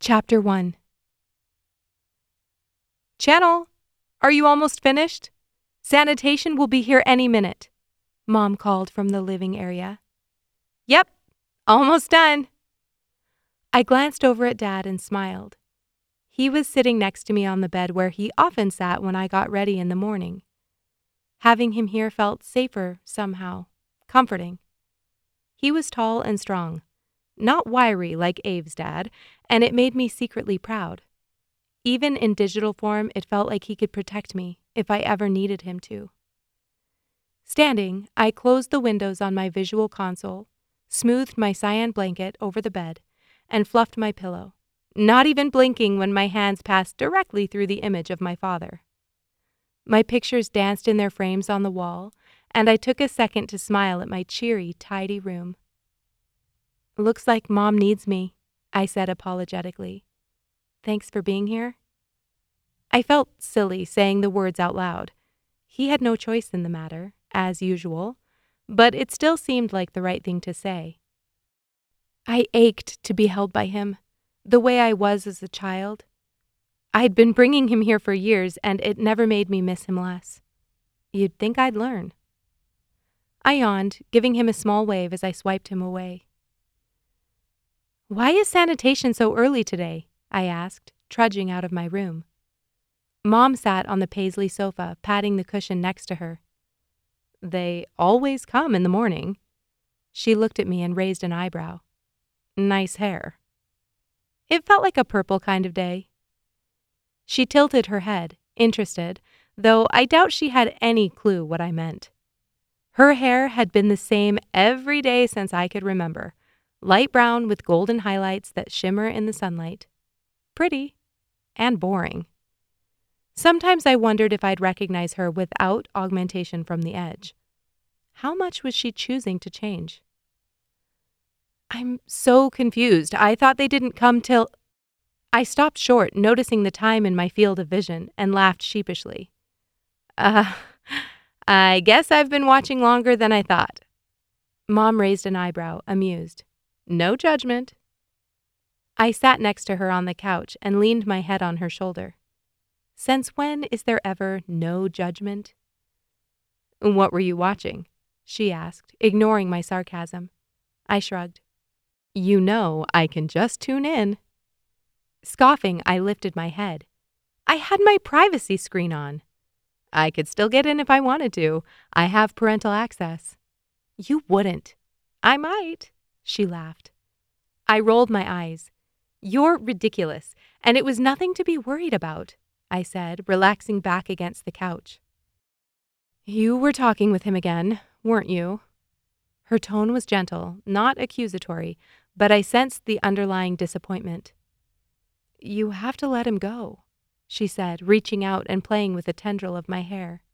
Chapter 1. Channel, are you almost finished? Sanitation will be here any minute, Mom called from the living area. Yep, almost done. I glanced over at Dad and smiled. He was sitting next to me on the bed where he often sat when I got ready in the morning. Having him here felt safer somehow, comforting. He was tall and strong, not wiry like Abe's dad, and it made me secretly proud. Even in digital form, it felt like he could protect me if I ever needed him to. Standing, I closed the windows on my visual console, smoothed my cyan blanket over the bed, and fluffed my pillow, not even blinking when my hands passed directly through the image of my father. My pictures danced in their frames on the wall, and I took a second to smile at my cheery, tidy room. Looks like Mom needs me, I said apologetically. Thanks for being here. I felt silly saying the words out loud. He had no choice in the matter, as usual, but it still seemed like the right thing to say. I ached to be held by him, the way I was as a child. I'd been bringing him here for years, and it never made me miss him less. You'd think I'd learn. I yawned, giving him a small wave as I swiped him away. Why is sanitation so early today? I asked, trudging out of my room. Mom sat on the paisley sofa, patting the cushion next to her. They always come in the morning. She looked at me and raised an eyebrow. Nice hair. It felt like a purple kind of day. She tilted her head, interested, though I doubt she had any clue what I meant. Her hair had been the same every day since I could remember, light brown with golden highlights that shimmer in the sunlight. Pretty and boring. Sometimes I wondered if I'd recognize her without augmentation from the edge. How much was she choosing to change? I'm so confused. I thought they didn't come till... I stopped short, noticing the time in my field of vision, and laughed sheepishly. I guess I've been watching longer than I thought. Mom raised an eyebrow, amused. No judgment. I sat next to her on the couch and leaned my head on her shoulder. Since when is there ever no judgment? What were you watching? She asked, ignoring my sarcasm. I shrugged. You know I can just tune in. Scoffing, I lifted my head. I had my privacy screen on. I could still get in if I wanted to. I have parental access. You wouldn't. I might, she laughed. I rolled my eyes. You're ridiculous, and it was nothing to be worried about, I said, relaxing back against the couch. You were talking with him again, weren't you? Her tone was gentle, not accusatory, but I sensed the underlying disappointment. You have to let him go, she said, reaching out and playing with a tendril of my hair.